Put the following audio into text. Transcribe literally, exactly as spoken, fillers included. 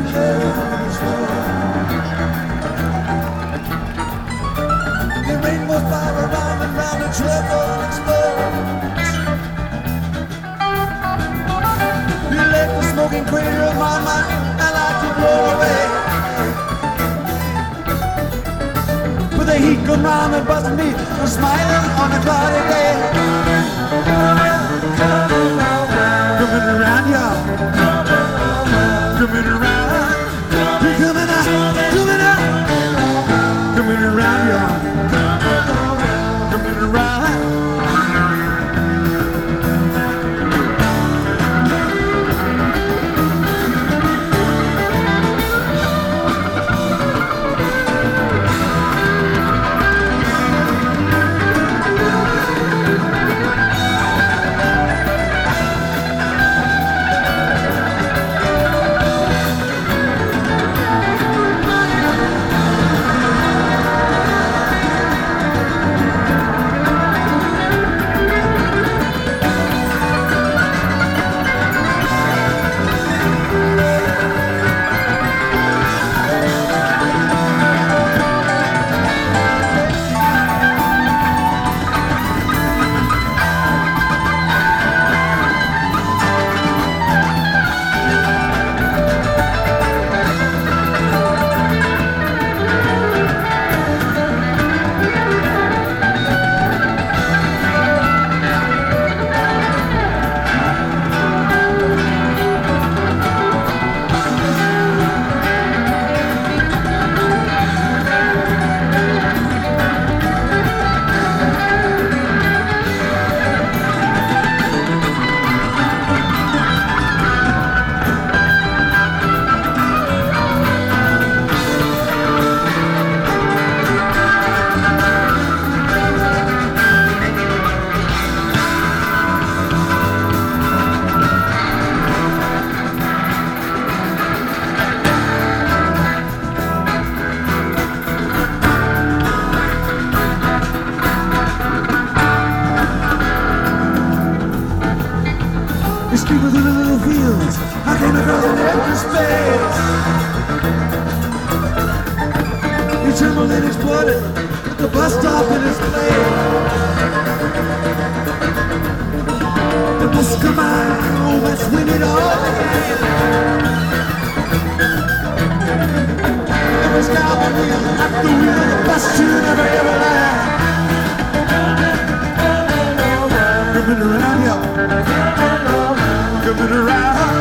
careless world. The rainbows fly around and round, the trouble explodes. You let the smoking crater of my mind and I to blow away. But the heat come round and bust me, I'm smiling on a cloudy day. Coming around, y'all. Coming around. You're coming out, coming out. Coming around, y'all. Coming around. It's deeper than the little fields. I came across an empty space. He trembled and exploded at the bus stop in his place. The bus come on, let's win it all again. It was down the wheel, at the wheel of the bus to never ever land. Coming around, y'all. Coming around.